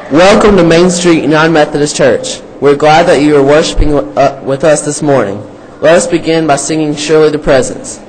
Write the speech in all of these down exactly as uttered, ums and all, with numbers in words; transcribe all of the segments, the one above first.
Welcome to Main Street United Methodist Church. We're glad that you are worshiping uh, with us this morning. Let us begin by singing Surely the Presence.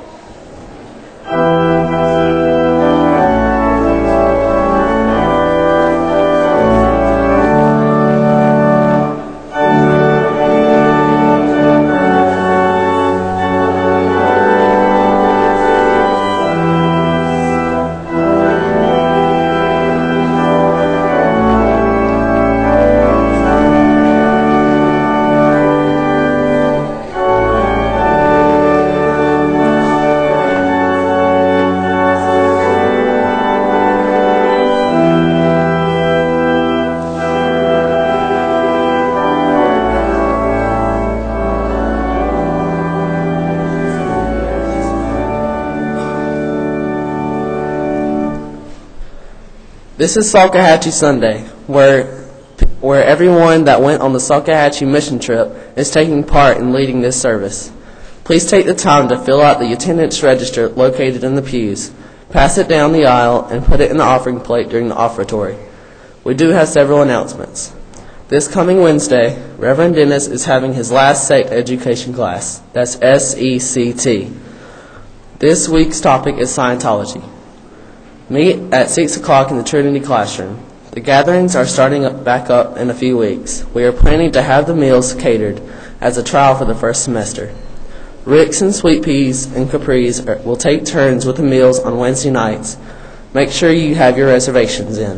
This is Salkehatchie Sunday, where where everyone that went on the Salkehatchie mission trip is taking part in leading this service. Please take the time to fill out the attendance register located in the pews, pass it down the aisle, and put it in the offering plate during the offertory. We do have several announcements. This coming Wednesday, Reverend Dennis is having his last sect education class. That's S E C T. This week's topic is Scientology. Meet at six o'clock in the Trinity classroom. The gatherings are starting up back up in a few weeks. We are planning to have the meals catered as a trial for the first semester. Rick's and Sweet Peas and Capri's are, will take turns with the meals on Wednesday nights. Make sure you have your reservations in.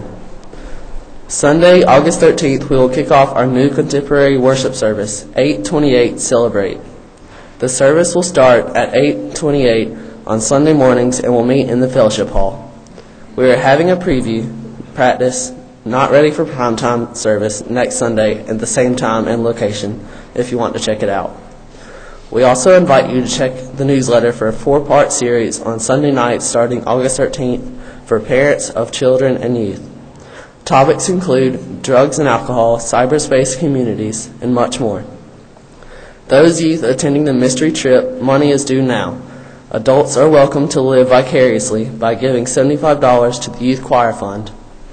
Sunday, August thirteenth, we will kick off our new contemporary worship service, eight twenty-eight Celebrate. The service will start at eight twenty-eight on Sunday mornings and will meet in the fellowship hall. We are having a preview practice, not ready for primetime service, next Sunday at the same time and location if you want to check it out. We also invite you to check the newsletter for a four-part series on Sunday nights starting August thirteenth for parents of children and youth. Topics include drugs and alcohol, cyberspace communities, and much more. Those youth attending the mystery trip, money is due now. Adults are welcome to live vicariously by giving seventy-five dollars to the Youth Choir Fund.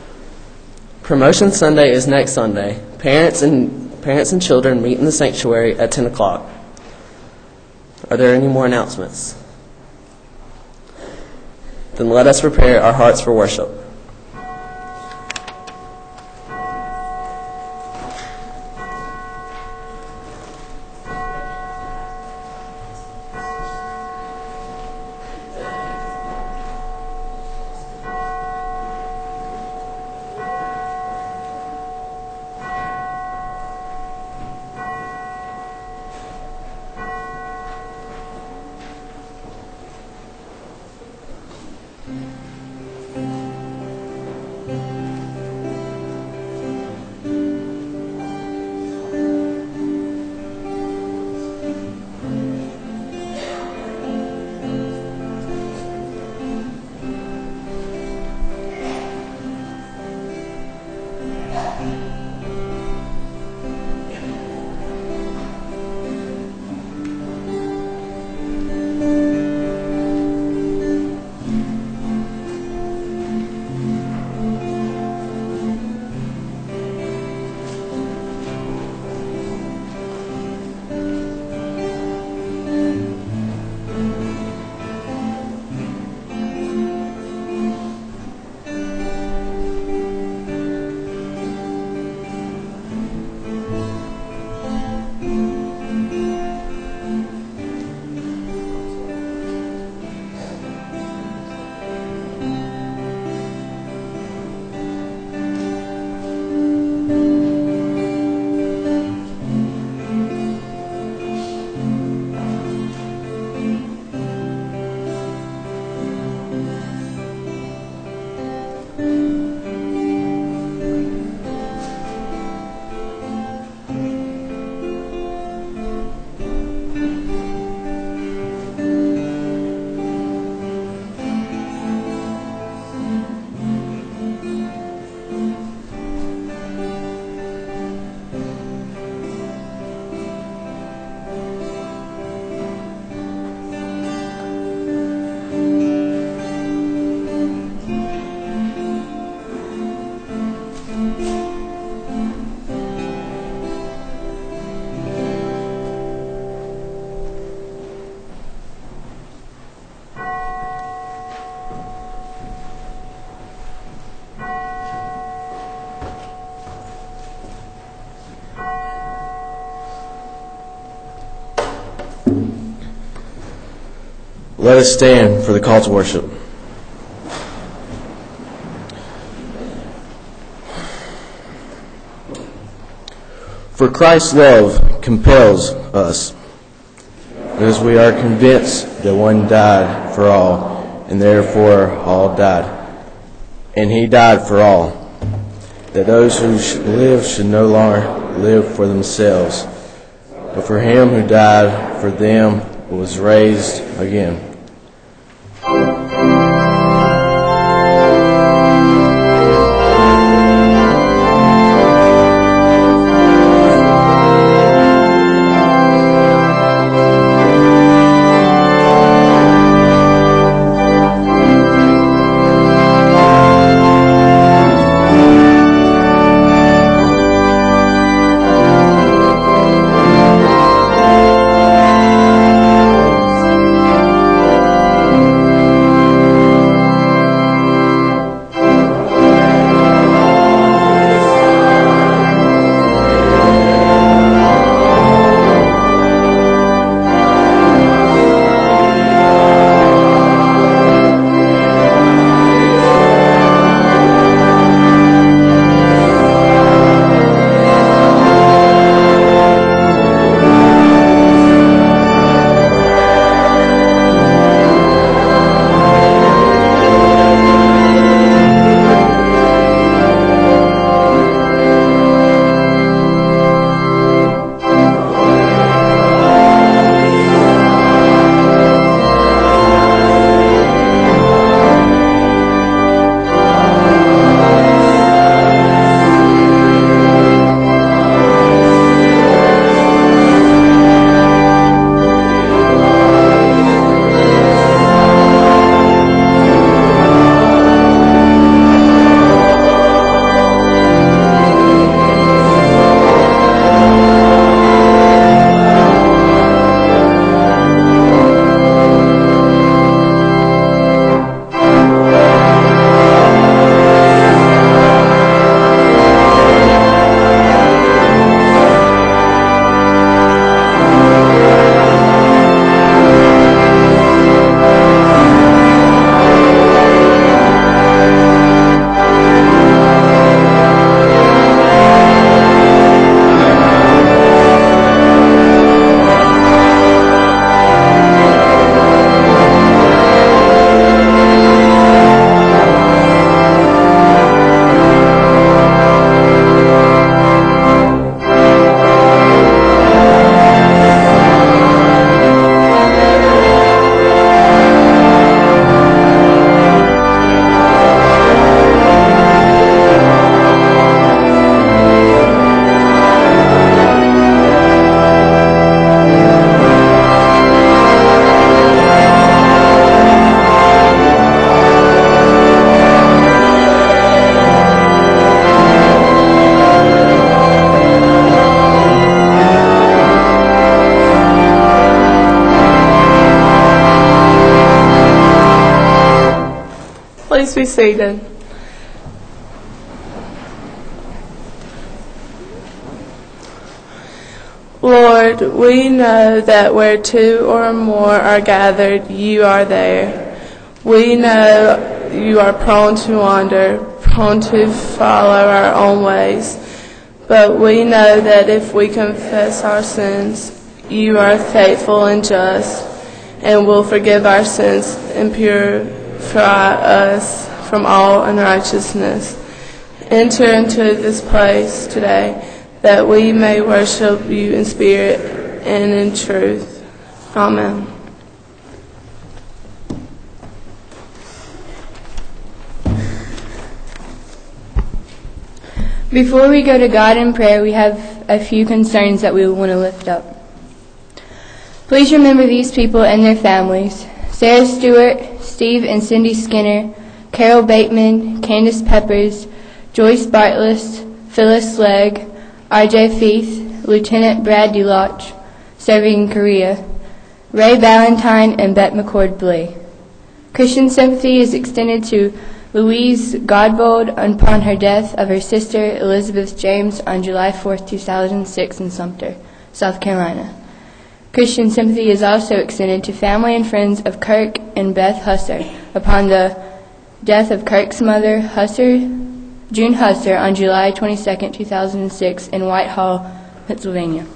Promotion Sunday is next Sunday. Parents and parents and children meet in the sanctuary at ten o'clock. Are there any more announcements? Then let us prepare our hearts for worship. Thank you. Let us stand for the call to worship. For Christ's love compels us, because we are convinced that one died for all, and therefore all died. And he died for all, that those who live should no longer live for themselves, but for him who died for them and was raised again. Please be seated. Lord, we know that where two or more are gathered, you are there. We know you are prone to wander, prone to follow our own ways. But we know that if we confess our sins, you are faithful and just, and will forgive our sins and purify us from all unrighteousness. Enter into this place today, that we may worship you in spirit and in truth. Amen. Before we go to God in prayer, we have a few concerns that we want to lift up. Please remember these people and their families: Sarah Stewart, Steve and Cindy Skinner, Carol Bateman, Candace Peppers, Joyce Bartless, Phyllis Legg, R J Feith, Lieutenant Brad DeLoach, serving in Korea, Ray Valentine, and Bette McCord Blee. Christian sympathy is extended to Louise Godbold upon her death of her sister Elizabeth James on July fourth, two thousand six in Sumter, South Carolina. Christian sympathy is also extended to family and friends of Kirk and Beth Husser upon the death of Kirk's mother, Husser, June Husser, on July twenty-second, two thousand six in Whitehall, Pennsylvania.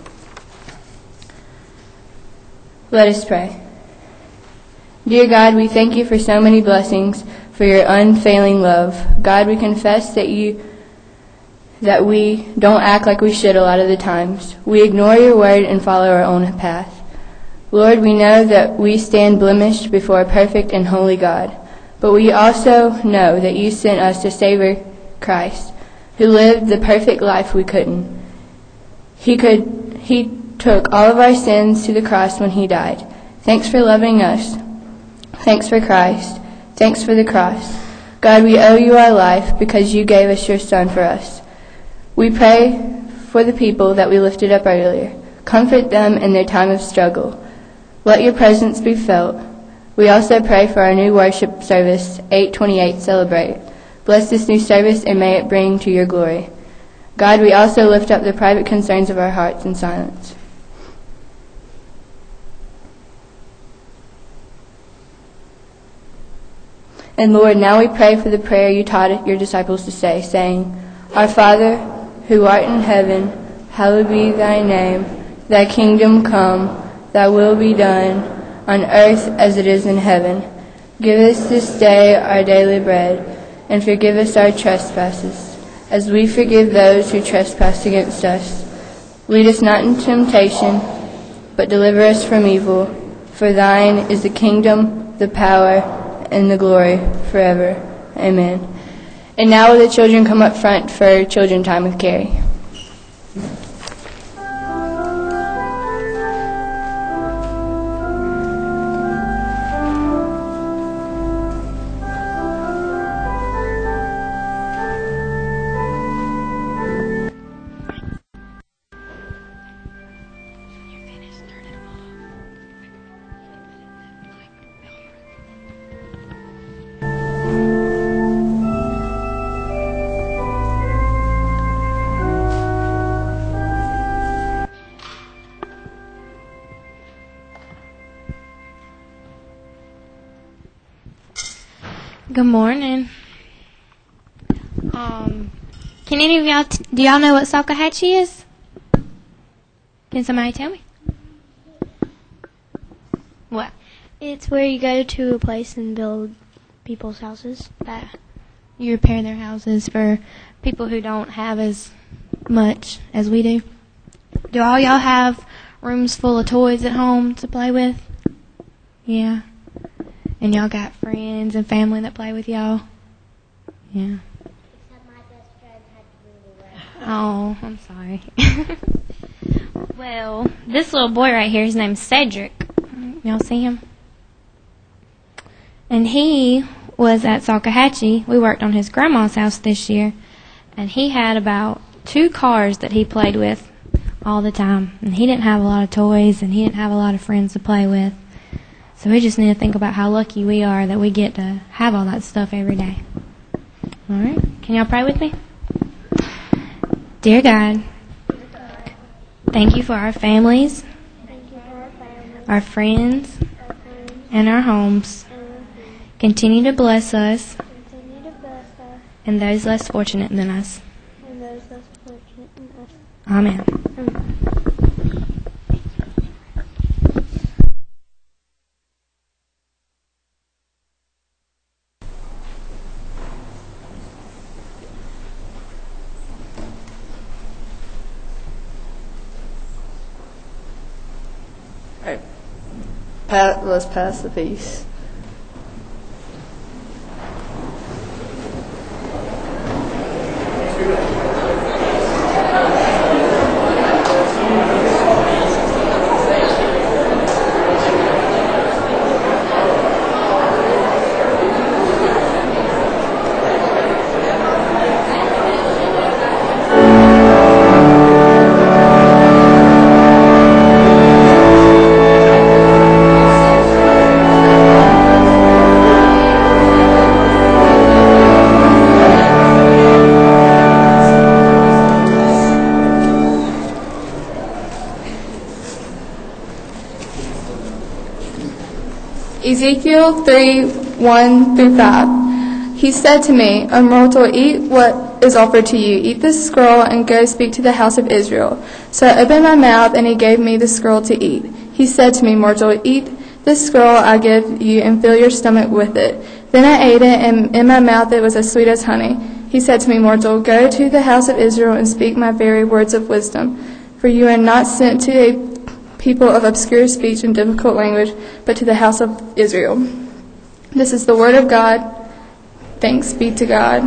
Let us pray. Dear God, we thank you for so many blessings, for your unfailing love. God, we confess that you that we don't act like we should a lot of the times. We ignore your word and follow our own path. Lord, we know that we stand blemished before a perfect and holy God, but we also know that you sent us to Savior Christ, who lived the perfect life we couldn't. He could. He took all of our sins to the cross when he died. Thanks for loving us. Thanks for Christ. Thanks for the cross. God, we owe you our life because you gave us your Son for us. We pray for the people that we lifted up earlier. Comfort them in their time of struggle. Let your presence be felt. We also pray for our new worship service, eight twenty-eight Celebrate. Bless this new service and may it bring to your glory. God, we also lift up the private concerns of our hearts in silence. And Lord, now we pray for the prayer you taught your disciples to say, saying, Our Father, who art in heaven, hallowed be thy name. Thy kingdom come, thy will be done, on earth as it is in heaven. Give us this day our daily bread, and forgive us our trespasses, as we forgive those who trespass against us. Lead us not into temptation, but deliver us from evil. For thine is the kingdom, the power, and the glory forever. Amen. And now will the children come up front for children time with Carrie. Good morning. Um, can any of y'all, t- do y'all know what Salkehatchie is? Can somebody tell me? What? It's where you go to a place and build people's houses. That you repair their houses for people who don't have as much as we do. Do all y'all have rooms full of toys at home to play with? Yeah. And y'all got friends and family that play with y'all? Yeah. Except my best friend had to move away. Oh, I'm sorry. Well, this little boy right here, his name's Cedric. Y'all see him? And he was at Salkehatchie. We worked on his grandma's house this year. And he had about two cars that he played with all the time. And he didn't have a lot of toys, and he didn't have a lot of friends to play with. So we just need to think about how lucky we are that we get to have all that stuff every day. All right? Can y'all pray with me? Dear God, thank you for our families, Thank you for our family, our friends, our friends, and our homes. and our food. Continue to bless us Continue to bless us and those less fortunate than us. and those less fortunate than us. Amen. Amen. All right. Pa- let's pass the peace. Thank Ezekiel three, one through five. He said to me, O mortal, eat what is offered to you. Eat this scroll and go speak to the house of Israel. So I opened my mouth, and he gave me the scroll to eat. He said to me, mortal, eat this scroll I give you and fill your stomach with it. Then I ate it, and in my mouth it was as sweet as honey. He said to me, mortal, go to the house of Israel and speak my very words of wisdom. For you are not sent to a people of obscure speech and difficult language, but to the house of Israel. This is the word of God. Thanks be to God.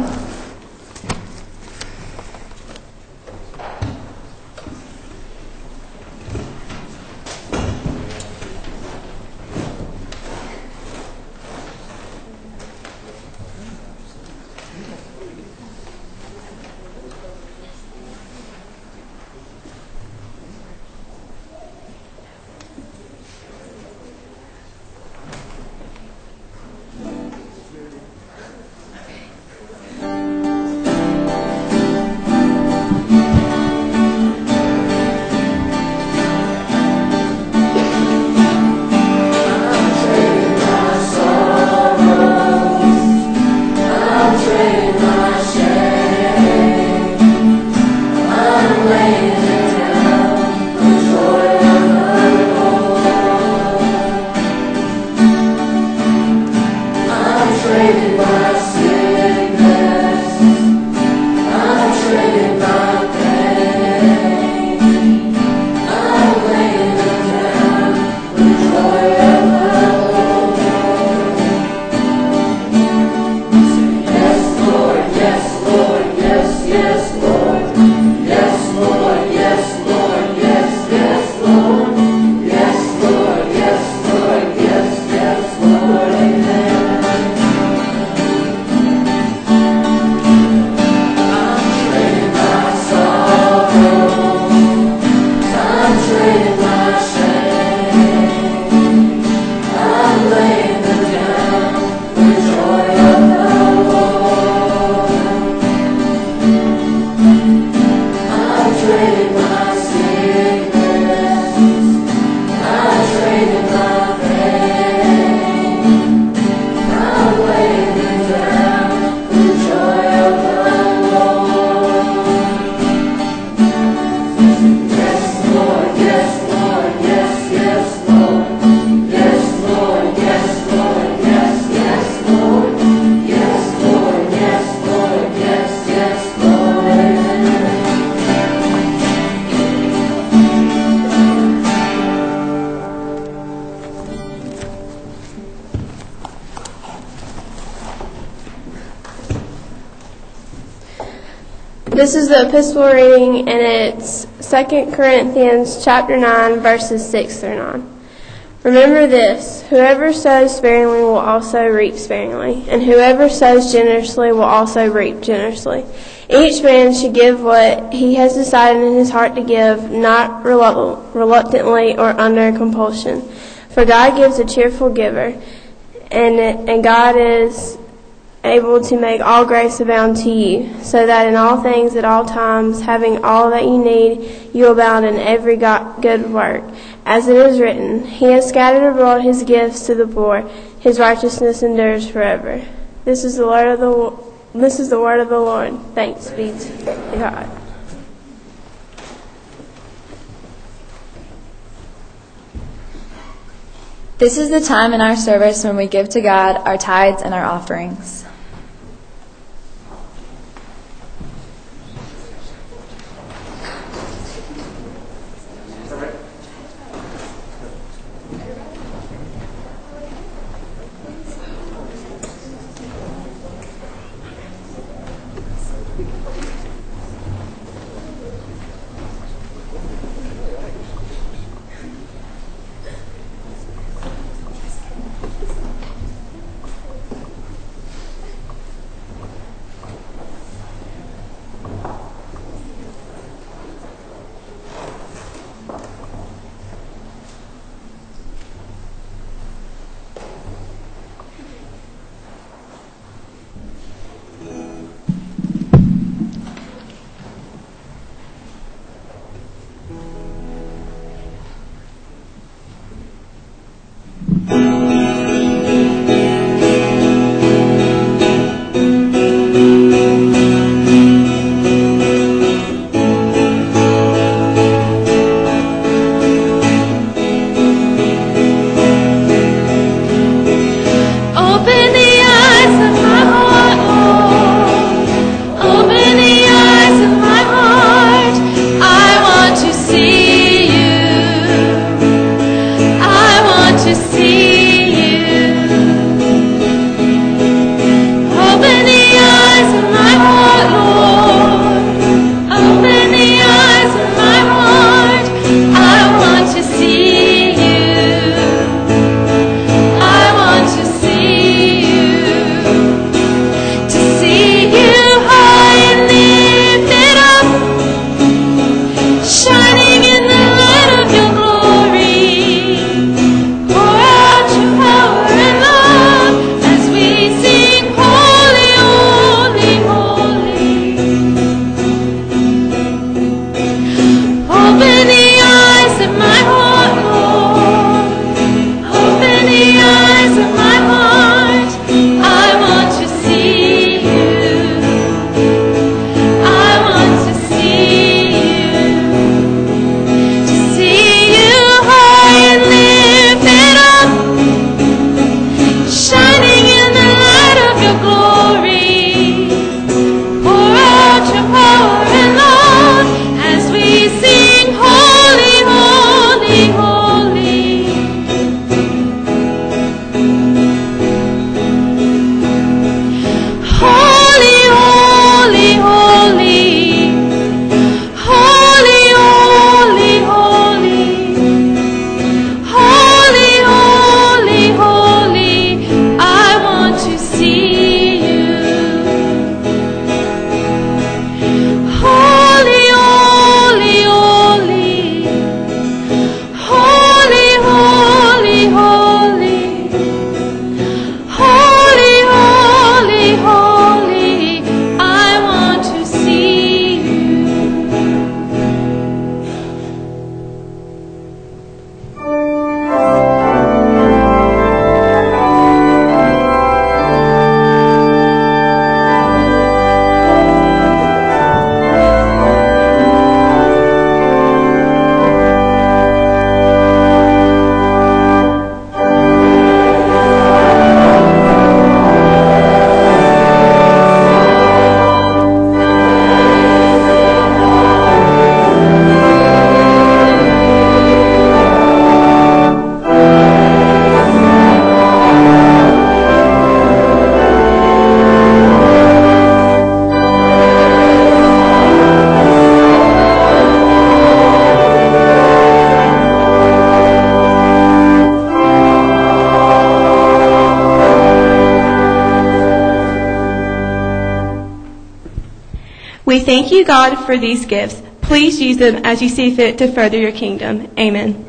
This is the epistle reading, and it's Second Corinthians chapter nine, verses six through nine. Remember this, whoever sows sparingly will also reap sparingly, and whoever sows generously will also reap generously. Each man should give what he has decided in his heart to give, not reluctantly or under compulsion. For God gives a cheerful giver, and, and God is able to make all grace abound to you, so that in all things at all times, having all that you need, you abound in every good work. As it is written, He has scattered abroad His gifts to the poor, His righteousness endures forever. This is the word of the this is the word of the Lord. Thanks be to God. This is the time in our service when we give to God our tithes and our offerings. We thank you, God, for these gifts. Please use them as you see fit to further your kingdom. Amen.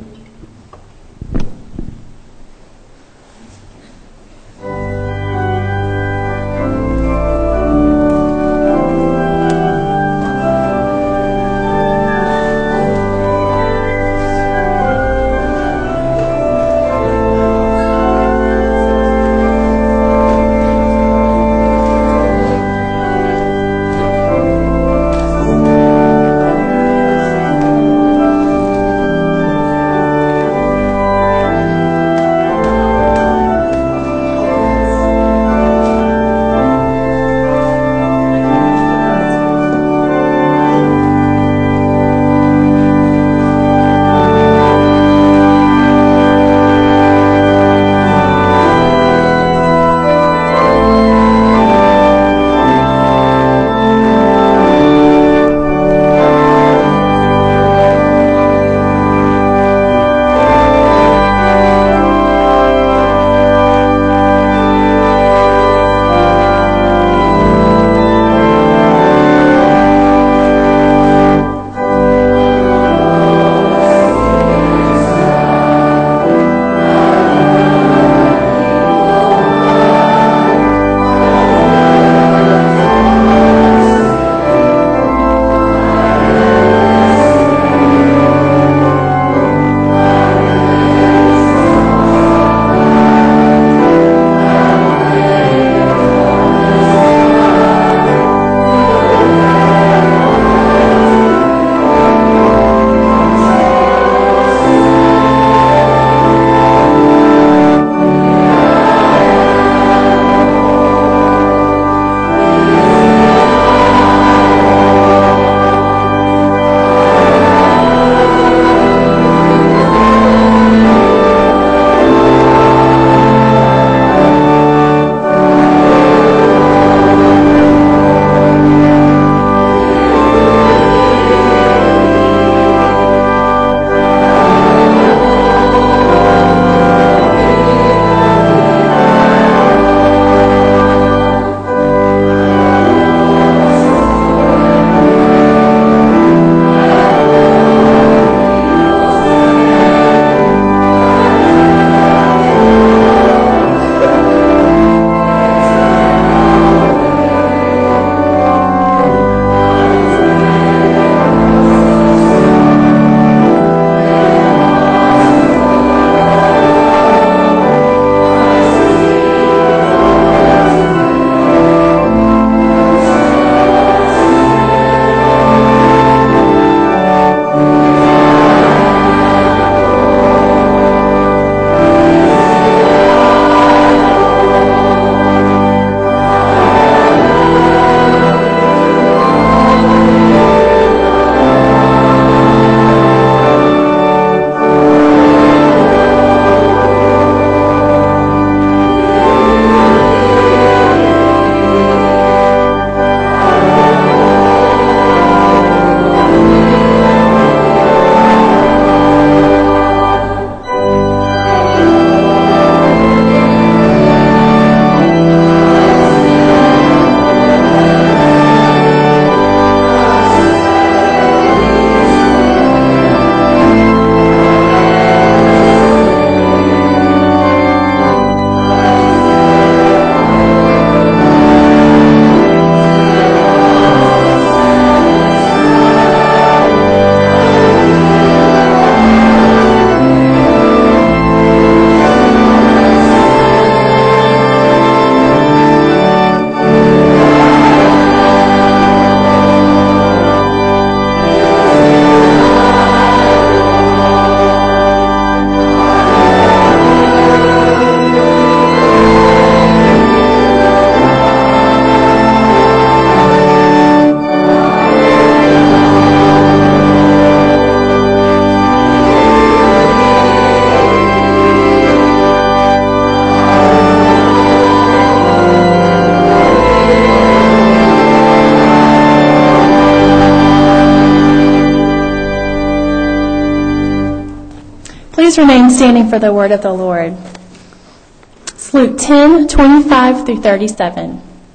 Please remain standing for the word of the Lord. It's Luke ten, twenty-five through thirty-seven.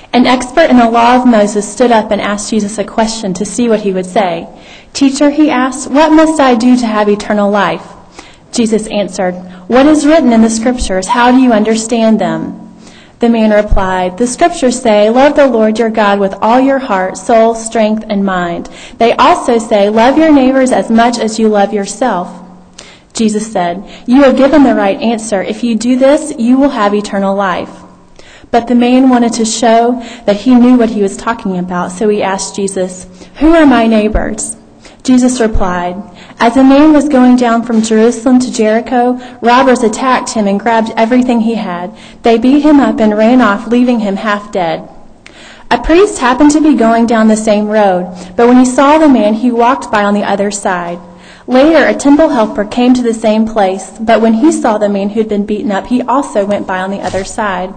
An expert in the law of Moses stood up and asked Jesus a question to see what he would say. "Teacher," he asked, "what must I do to have eternal life?" Jesus answered, "What is written in the Scriptures? How do you understand them?" The man replied, "The Scriptures say, 'Love the Lord your God with all your heart, soul, strength, and mind.' They also say, 'Love your neighbors as much as you love yourself.'" Jesus said, "You have given the right answer. If you do this, you will have eternal life." But the man wanted to show that he knew what he was talking about, so he asked Jesus, "Who are my neighbors?" Jesus replied, "As a man was going down from Jerusalem to Jericho, robbers attacked him and grabbed everything he had. They beat him up and ran off, leaving him half dead. A priest happened to be going down the same road, but when he saw the man, he walked by on the other side. Later, a temple helper came to the same place, but when he saw the man who had been beaten up, he also went by on the other side.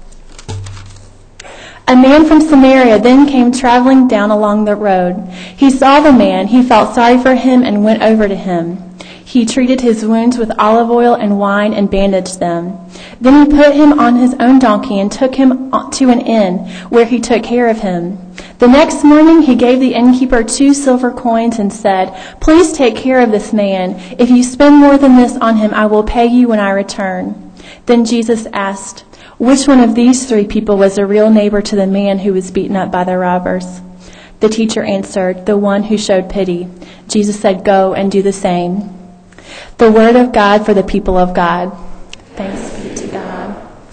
A man from Samaria then came traveling down along the road. He saw the man, he felt sorry for him, and went over to him. He treated his wounds with olive oil and wine and bandaged them. Then he put him on his own donkey and took him to an inn, where he took care of him. The next morning he gave the innkeeper two silver coins and said, "Please take care of this man. If you spend more than this on him, I will pay you when I return." Then Jesus asked, "Which one of these three people was a real neighbor to the man who was beaten up by the robbers?" The teacher answered, "The one who showed pity." Jesus said, "Go and do the same." The word of God for the people of God. Thanks be to God.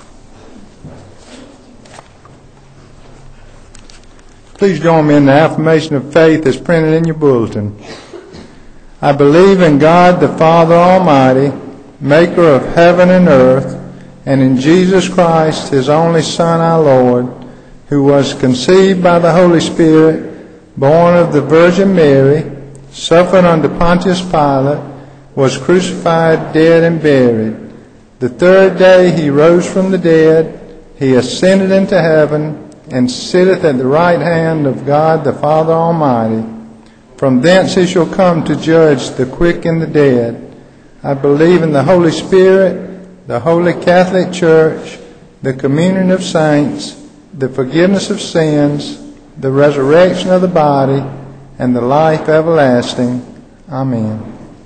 Please join me in the affirmation of faith as printed in your bulletin. I believe in God the Father Almighty, maker of heaven and earth, and in Jesus Christ, his only Son, our Lord, who was conceived by the Holy Spirit, born of the Virgin Mary, suffered under Pontius Pilate, was crucified, dead, and buried. The third day he rose from the dead. He ascended into heaven and sitteth at the right hand of God the Father Almighty. From thence he shall come to judge the quick and the dead. I believe in the Holy Spirit, the Holy Catholic Church, the communion of saints, the forgiveness of sins, the resurrection of the body, and the life everlasting. Amen.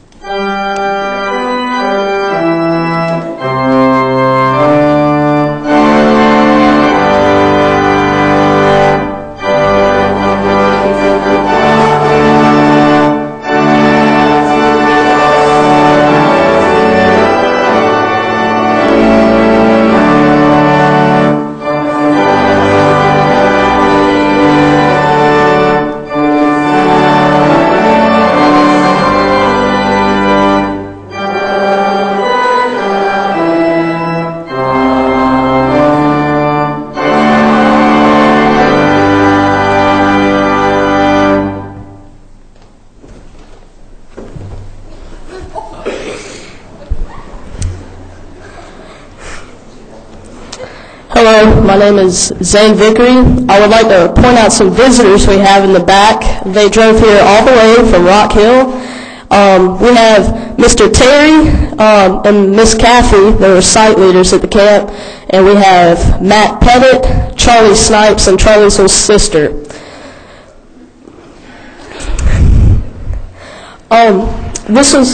Hello, my name is Zane Vickery. I would like to point out some visitors we have in the back. They drove here all the way from Rock Hill. Um, we have Mister Terry um, and Miss Kathy. They were site leaders at the camp. And we have Matt Pettit, Charlie Snipes, and Charlie's little sister. Um, this was...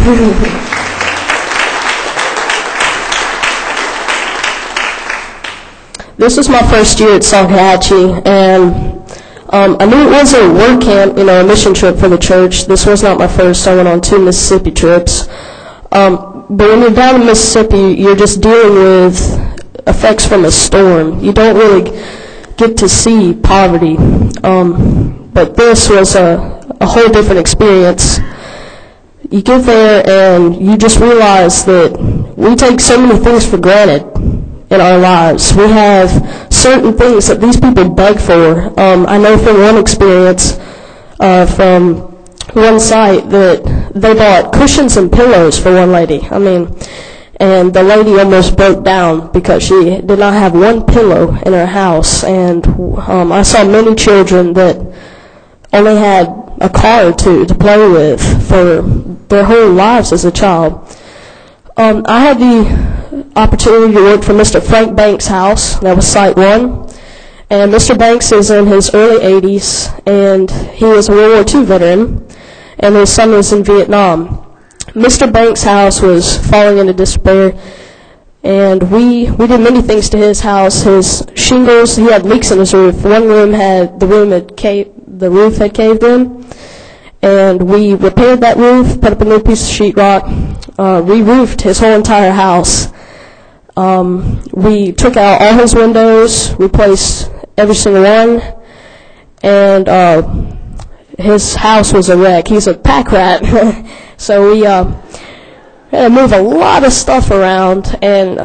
This was my first year at Salkehatchie, and um, I knew it was a work camp, you know, a mission trip for the church. This was not my first. I went on two Mississippi trips. Um, but when you're down in Mississippi, you're just dealing with effects from a storm. You don't really get to see poverty. Um, but this was a, a whole different experience. You get there and you just realize that we take so many things for granted in our lives. We have certain things that these people beg for. Um, I know from one experience, uh, from one site, that they bought cushions and pillows for one lady. I mean, and the lady almost broke down because she did not have one pillow in her house. And um, I saw many children that only had a car or two to play with for their whole lives as a child. Um, I had the opportunity to work for Mister Frank Banks' house. That was Site one. And Mister Banks is in his early eighties, and he was a World War Two veteran, and his son was in Vietnam. Mister Banks' house was falling into despair, and we we did many things to his house. His shingles, he had leaks in his roof. One room had the room had caved, the roof had caved in, and we repaired that roof, put up a new piece of sheetrock, uh, re-roofed his whole entire house. Um, we took out all his windows, replaced every single one, and uh, his house was a wreck. He's a pack rat, so we uh, had to move a lot of stuff around. And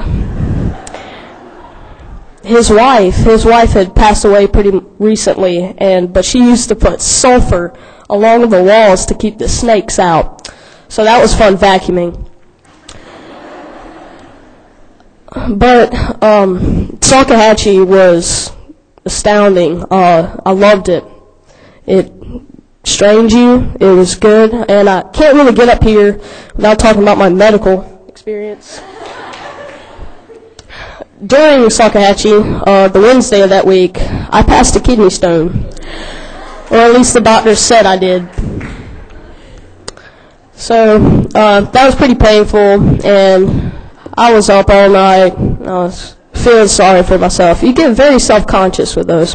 his wife, his wife had passed away pretty recently, and but she used to put sulfur along the walls to keep the snakes out. So that was fun vacuuming. But um, Salkehatchie was astounding. Uh, I loved it. It strained you. It was good. And I can't really get up here without talking about my medical experience. During Salkehatchie, uh, the Wednesday of that week, I passed a kidney stone. Or at least the doctor said I did. So uh, that was pretty painful, and I was up all night. I was feeling sorry for myself. You get very self-conscious with those.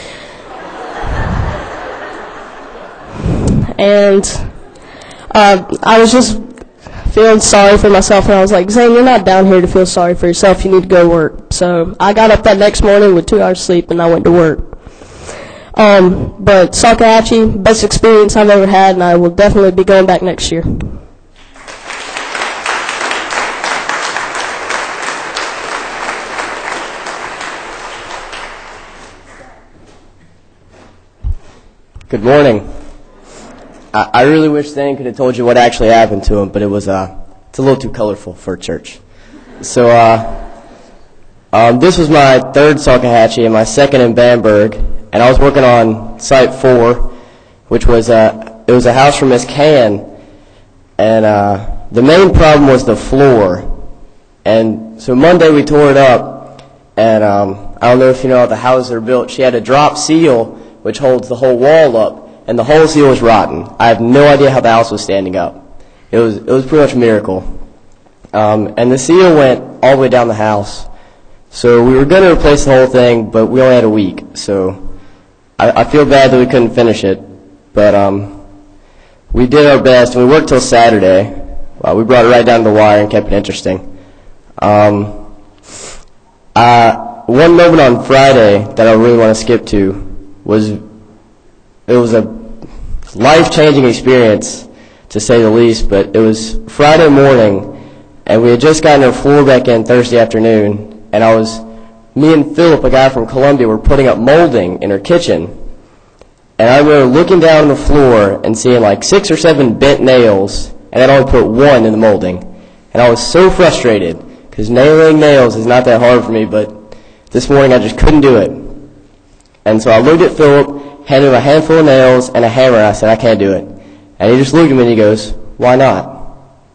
And uh, I was just feeling sorry for myself, and I was like, Zane, you're not down here to feel sorry for yourself. You need to go to work. So I got up that next morning with two hours sleep, and I went to work. Um, but Salkehatchie, best experience I've ever had, and I will definitely be going back next year. Good morning. I, I really wish Zane could have told you what actually happened to him, but it was uh, it's a little too colorful for church. So uh, um, this was my third Salkehatchie and my second in Bamberg, and I was working on Site Four, which was uh, it was a house for Miss Can, and uh, the main problem was the floor. And so Monday we tore it up, and um, I don't know if you know how the houses are built. She had a drop seal which holds the whole wall up, and the whole seal was rotten. I have no idea how the house was standing up. It was it was pretty much a miracle. Um, and the seal went all the way down the house. So we were going to replace the whole thing, but we only had a week. So I, I feel bad that we couldn't finish it. But um, we did our best, and we worked till Saturday. Well, we brought it right down to the wire and kept it interesting. Um, uh, one moment on Friday that I really want to skip to was it was a life-changing experience, to say the least, but it was Friday morning, and we had just gotten our floor back in Thursday afternoon, and I was, me and Philip, a guy from Columbia, were putting up molding in her kitchen, and I remember looking down on the floor and seeing like six or seven bent nails, and I'd only put one in the molding, and I was so frustrated, because nailing nails is not that hard for me, but this morning I just couldn't do it. And so I looked at Philip, handed him a handful of nails and a hammer, and I said, I can't do it. And he just looked at me and he goes, why not?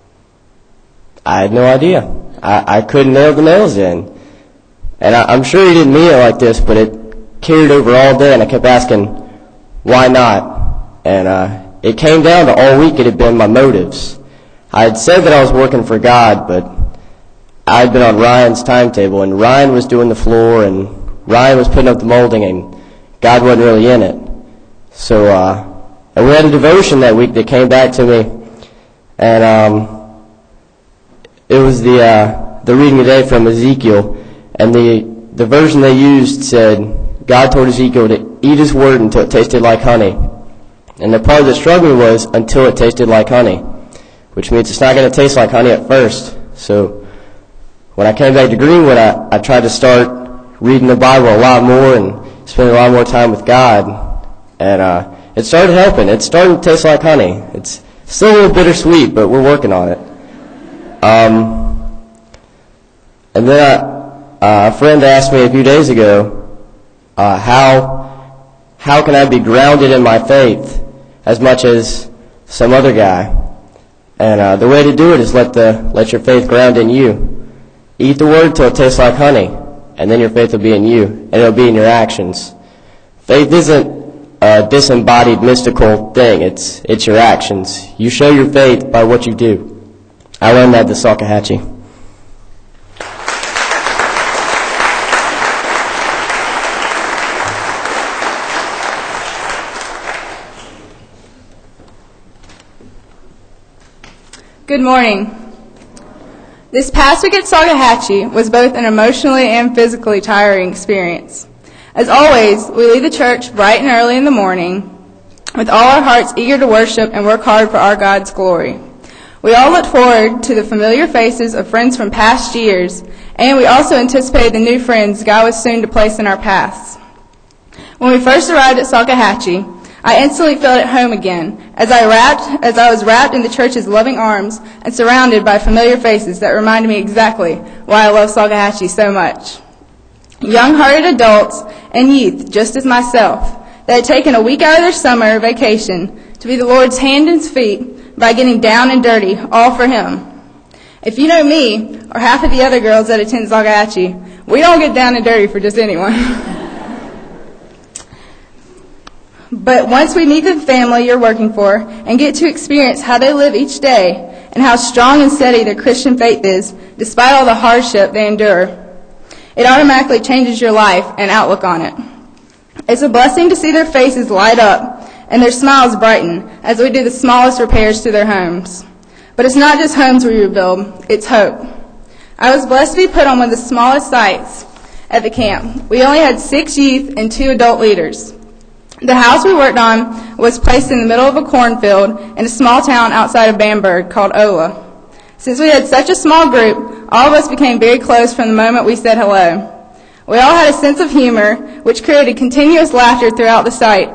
I had no idea. I, I couldn't nail the nails in. And I, I'm sure he didn't mean it like this, but it carried over all day, and I kept asking, why not? And uh, it came down to all week it had been my motives. I had said that I was working for God, but I had been on Ryan's timetable, and Ryan was doing the floor, and Ryan was putting up the molding, and God wasn't really in it. So, uh, and we had a devotion that week that came back to me, and um, it was the uh, the reading today from Ezekiel, and the the version they used said, God told Ezekiel to eat his word until it tasted like honey. And the part that struck me was until it tasted like honey, which means it's not going to taste like honey at first. So when I came back to Greenwood, I, I tried to start reading the Bible a lot more and spending a lot more time with God, and uh, it started helping. It's starting to taste like honey. It's still a little bittersweet, but we're working on it. Um, and then I, uh, a friend asked me a few days ago, uh, how how can I be grounded in my faith as much as some other guy? And uh, the way to do it is let the let your faith ground in you. Eat the word till it tastes like honey. and then your faith will be in you, and it'll be in your actions. Faith isn't a disembodied mystical thing. It's it's your actions. You show your faith by what you do. I learned that at the Salkehatchie. Good morning. This past week at Salkehatchie was both an emotionally and physically tiring experience. As always, we leave the church bright and early in the morning with all our hearts eager to worship and work hard for our God's glory. We all looked forward to the familiar faces of friends from past years, and we also anticipated the new friends God was soon to place in our paths. When we first arrived at Salkehatchie, I instantly felt at home again as I wrapped, as I was wrapped in the church's loving arms and surrounded by familiar faces that reminded me exactly why I love Salkehatchie so much. Young-hearted adults and youth, just as myself, that had taken a week out of their summer vacation to be the Lord's hand and feet by getting down and dirty, all for Him. If you know me, or half of the other girls that attend Salkehatchie, we don't get down and dirty for just anyone. But once we meet the family you're working for and get to experience how they live each day and how strong and steady their Christian faith is, despite all the hardship they endure, it automatically changes your life and outlook on it. It's a blessing to see their faces light up and their smiles brighten as we do the smallest repairs to their homes. But it's not just homes we rebuild, it's hope. I was blessed to be put on one of the smallest sites at the camp. We only had six youth and two adult leaders. The house we worked on was placed in the middle of a cornfield in a small town outside of Bamberg called Ola. Since we had such a small group, all of us became very close from the moment we said hello. We all had a sense of humor, which created continuous laughter throughout the site.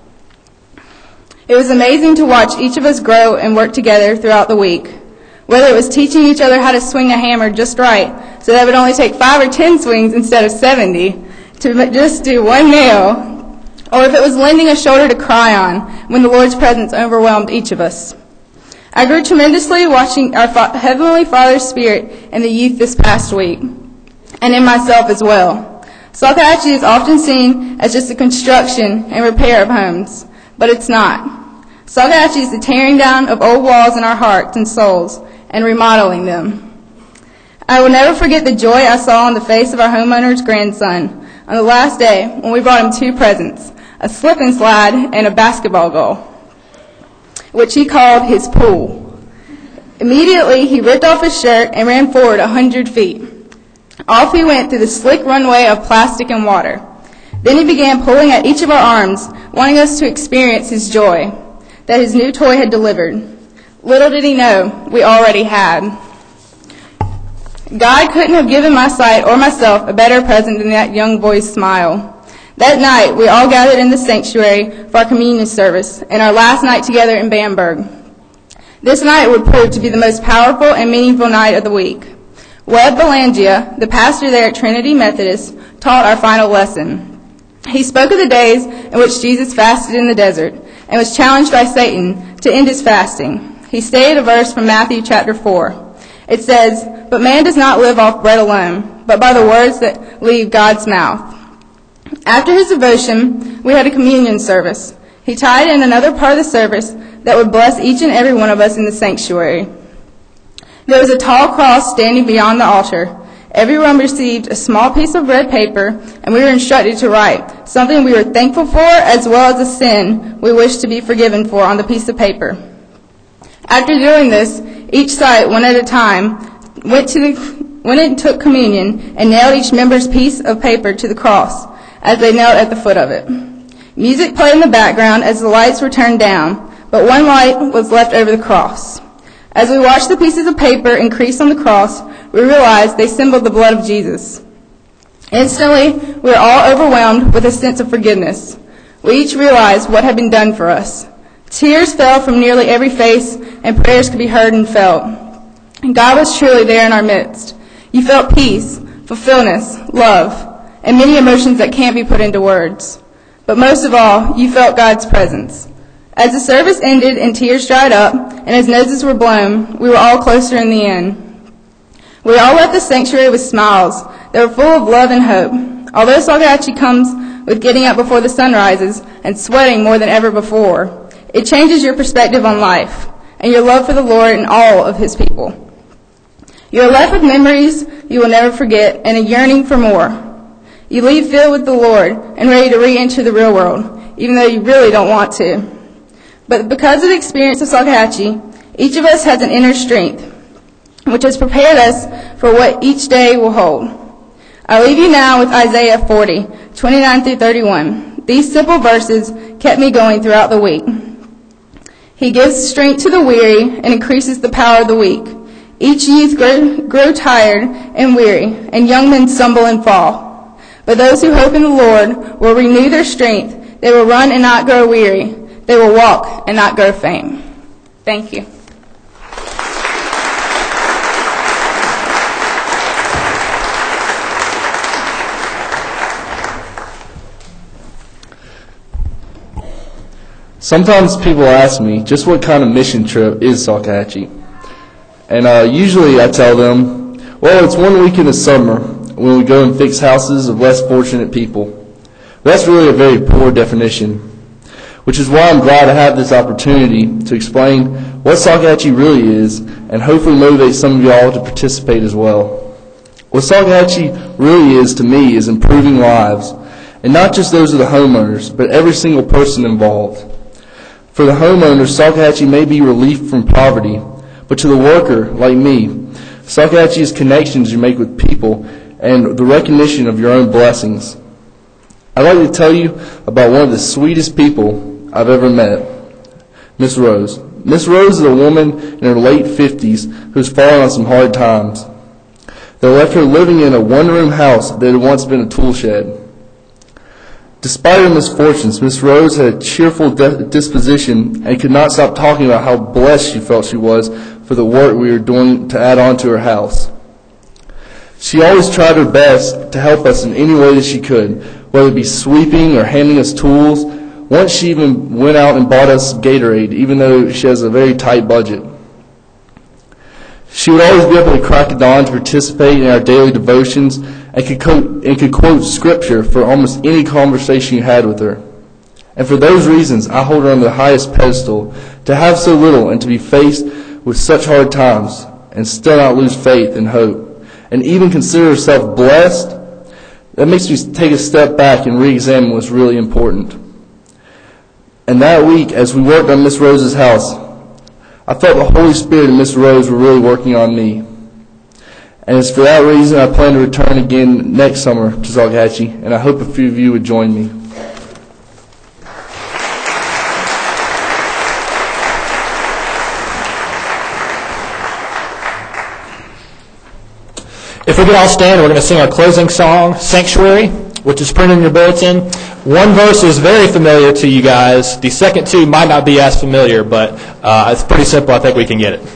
It was amazing to watch each of us grow and work together throughout the week. Whether it was teaching each other how to swing a hammer just right, so that it would only take five or ten swings instead of seventy to just do one nail, or if it was lending a shoulder to cry on when the Lord's presence overwhelmed each of us. I grew tremendously watching our Fa- Heavenly Father's Spirit in the youth this past week, and in myself as well. Salkehatchie is often seen as just the construction and repair of homes, but it's not. Salkehatchie is the tearing down of old walls in our hearts and souls and remodeling them. I will never forget the joy I saw on the face of our homeowner's grandson on the last day when we brought him two presents, a slip and slide and a basketball goal, which he called his pool. Immediately, he ripped off his shirt and ran forward a hundred feet. Off he went through the slick runway of plastic and water. Then he began pulling at each of our arms, wanting us to experience his joy that his new toy had delivered. Little did he know, we already had. God couldn't have given my sight or myself a better present than that young boy's smile. That night, we all gathered in the sanctuary for our communion service and our last night together in Bamberg. This night would prove to be the most powerful and meaningful night of the week. Webb Belangia, the pastor there at Trinity Methodist, taught our final lesson. He spoke of the days in which Jesus fasted in the desert and was challenged by Satan to end his fasting. He stated a verse from Matthew chapter four. It says, "But man does not live off bread alone, but by the words that leave God's mouth." After his devotion, we had a communion service. He tied in another part of the service that would bless each and every one of us in the sanctuary. There was a tall cross standing beyond the altar. Everyone received a small piece of red paper, and we were instructed to write something we were thankful for as well as a sin we wished to be forgiven for on the piece of paper. After doing this, each site, one at a time, went to the, went and took communion and nailed each member's piece of paper to the cross as they knelt at the foot of it. Music played in the background as the lights were turned down, but one light was left over the cross. As we watched the pieces of paper increase on the cross, we realized they symbolized the blood of Jesus. Instantly, we were all overwhelmed with a sense of forgiveness. We each realized what had been done for us. Tears fell from nearly every face, and prayers could be heard and felt. God was truly there in our midst. You felt peace, fulfillment, love, and many emotions that can't be put into words. But most of all, you felt God's presence. As the service ended and tears dried up, and as noses were blown, we were all closer in the end. We all left the sanctuary with smiles They were full of love and hope. Although Salkehatchie comes with getting up before the sun rises and sweating more than ever before, it changes your perspective on life and your love for the Lord and all of his people. You are left with memories you will never forget and a yearning for more. You leave filled with the Lord and ready to re-enter the real world, even though you really don't want to. But because of the experience of Salkehatchie, each of us has an inner strength, which has prepared us for what each day will hold. I leave you now with Isaiah forty, twenty-nine through thirty-one. These simple verses kept me going throughout the week. He gives strength to the weary and increases the power of the weak. Each youth grow, grow tired and weary, and young men stumble and fall. But those who hope in the Lord will renew their strength. They will run and not grow weary. They will walk and not grow faint. Thank you. Sometimes people ask me just what kind of mission trip is Salkehatchie. And uh, usually I tell them, well, it's one week in the summer when we go and fix houses of less fortunate people. But that's really a very poor definition, which is why I'm glad to have this opportunity to explain what Salkehatchie really is and hopefully motivate some of y'all to participate as well. What Salkehatchie really is to me is improving lives, and not just those of the homeowners, but every single person involved. For the homeowners, Salkehatchie may be relief from poverty, but to the worker, like me, Salkehatchie is connections you make with people and the recognition of your own blessings. I'd like to tell you about one of the sweetest people I've ever met, Miss Rose. Miss Rose is a woman in her late fifties who's fallen on some hard times. They left her living in a one-room house that had once been a tool shed. Despite her misfortunes, Miss Rose had a cheerful de- disposition and could not stop talking about how blessed she felt she was for the work we were doing to add on to her house. She always tried her best to help us in any way that she could, whether it be sweeping or handing us tools. Once she even went out and bought us Gatorade, even though she has a very tight budget. She would always be able to crack of dawn to participate in our daily devotions and could, quote, and could quote scripture for almost any conversation you had with her. And for those reasons, I hold her on the highest pedestal. To have so little and to be faced with such hard times and still not lose faith and hope, and even consider herself blessed, that makes me take a step back and re-examine what's really important. And that week, as we worked on Miss Rose's house, I felt the Holy Spirit and Miss Rose were really working on me. And it's for that reason I plan to return again next summer to Salkehatchie, and I hope a few of you would join me. If we could all stand, we're going to sing our closing song, Sanctuary, which is printed in your bulletin. One verse is very familiar to you guys. The second two might not be as familiar, but uh, it's pretty simple. I think we can get it.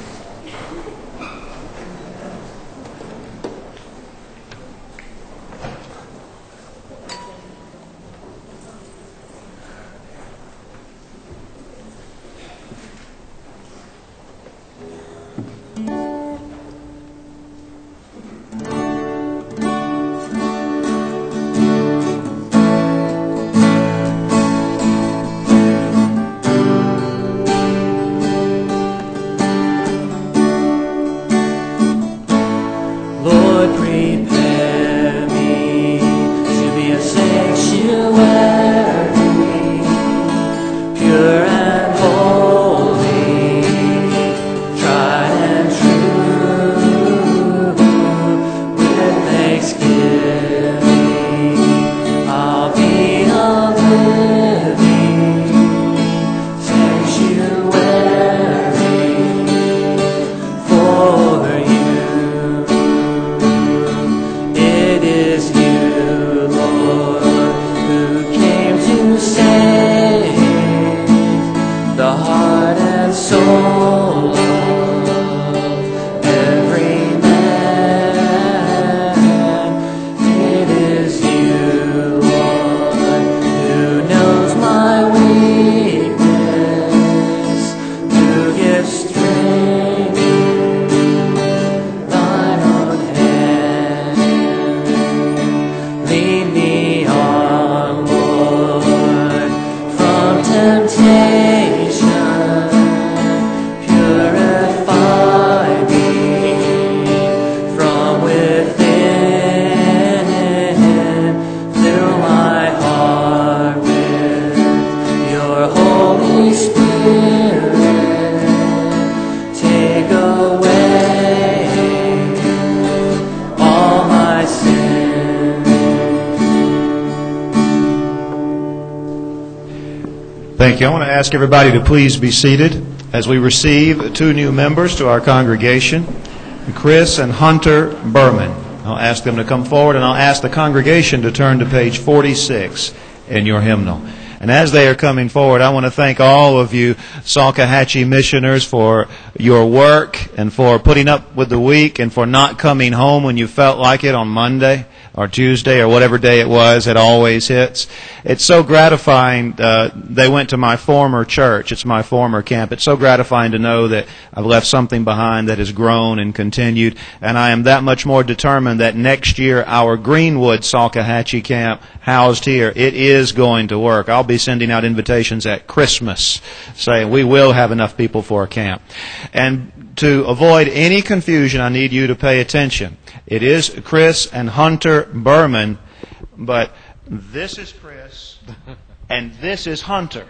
Thank you. I want to ask everybody to please be seated as we receive two new members to our congregation, Chris and Hunter Berman. I'll ask them to come forward, and I'll ask the congregation to turn to page forty-six in your hymnal. And as they are coming forward, I want to thank all of you Salkehatchie missioners for your work and for putting up with the week and for not coming home when you felt like it on Monday or Tuesday or whatever day it was. It always hits. It's so gratifying. Uh, they went to my former church. It's my former camp. It's so gratifying to know that I've left something behind that has grown and continued. And I am that much more determined that next year our Greenwood Salkehatchie camp housed here, it is going to work. I'll be sending out invitations at Christmas saying we will have enough people for a camp. And to avoid any confusion, I need you to pay attention. It is Chris and Hunter Berman, but this is Chris and this is Hunter.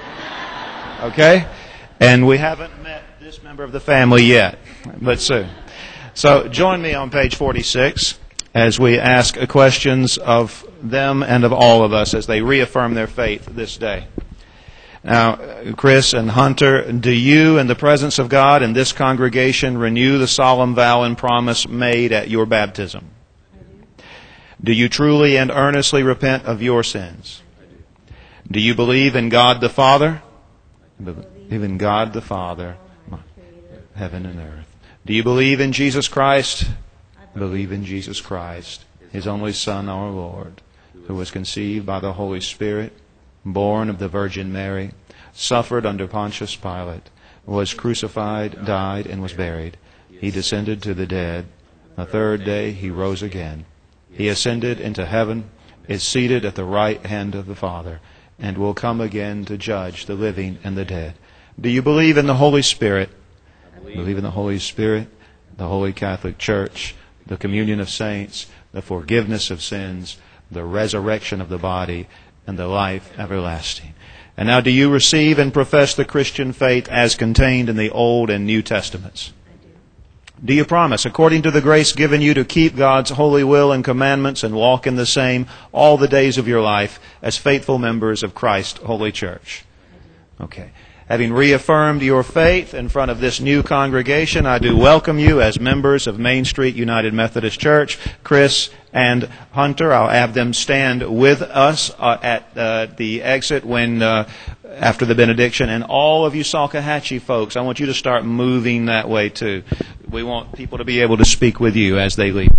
Okay? And we haven't met this member of the family yet, but soon. So join me on page forty-six as we ask questions of them and of all of us as they reaffirm their faith this day. Now, Chris and Hunter, do you, in the presence of God and this congregation, renew the solemn vow and promise made at your baptism? Do you truly and earnestly repent of your sins? Do you believe in God the Father? Believe in God the Father, heaven and earth. Do you believe in Jesus Christ? Believe in Jesus Christ, His only Son, our Lord, who was conceived by the Holy Spirit, born of the Virgin Mary, suffered under Pontius Pilate, was crucified, died, and was buried. He descended to the dead. The third day He rose again. He ascended into heaven, is seated at the right hand of the Father, and will come again to judge the living and the dead. Do you believe in the Holy Spirit? Believe. believe in the Holy Spirit, the Holy Catholic Church, the communion of saints, the forgiveness of sins, the resurrection of the body, and the life everlasting. And now, do you receive and profess the Christian faith as contained in the Old and New Testaments? I do. Do you promise, according to the grace given you, to keep God's holy will and commandments and walk in the same all the days of your life as faithful members of Christ's holy church? Okay. Having reaffirmed your faith in front of this new congregation, I do welcome you as members of Main Street United Methodist Church. Chris and Hunter, I'll have them stand with us uh, at uh, the exit when uh, after the benediction. And all of you Salkehatchie folks, I want you to start moving that way too. We want people to be able to speak with you as they leave.